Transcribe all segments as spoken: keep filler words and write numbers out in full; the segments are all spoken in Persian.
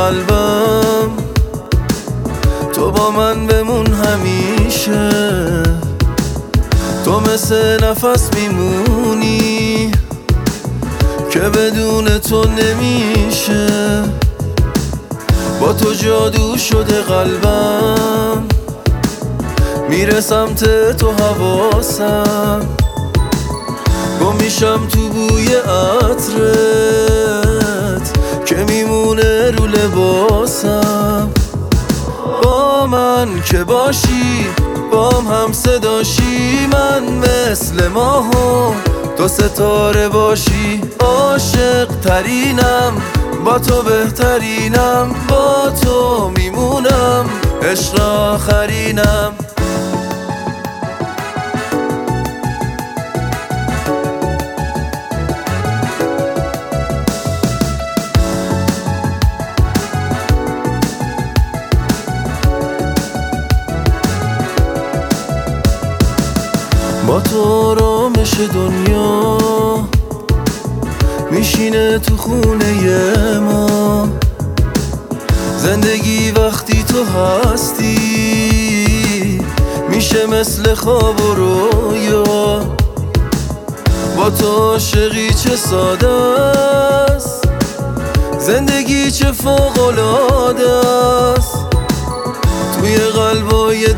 قلبم، تو با من بمون همیشه. تو مثل نفس میمونی که بدون تو نمیشه. با تو جادو شده قلبم، میره سمت تو حواسم، گم میشم تو بوی عطرت که میمونه رو لباسم. با من که باشی بام هم صداشی، من مثل ماه و تو ستاره باشی. عاشق ترینم با تو بهترینم، با تو میمونم عشق آخرینم. با تو آرامش دنیا میشینه تو خونه ما. زندگی وقتی تو هستی میشه مثل خواب و رویا. با تو عاشقی چه ساده است، زندگی چه فوق‌العاده است. توی قلبای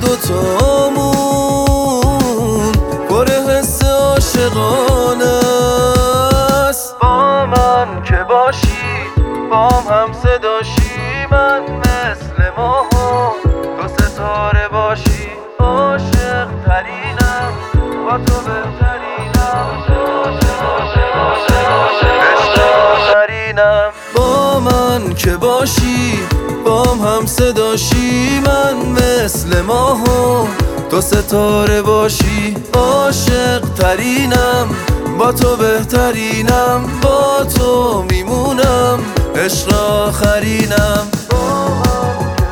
دوتامون پر حس عاشقانه است. با من که باشی بام هم صداشی، من مثل ماه و تو ستاره باشی. عاشق ترینم با تو بهترینم، عشق آخرینم. با من که باشی بام هم صداشی، من مثل ماه و تو ستاره باشی. عاشق ترینم با تو بهترینم، با تو میمونم عشق آخرینم.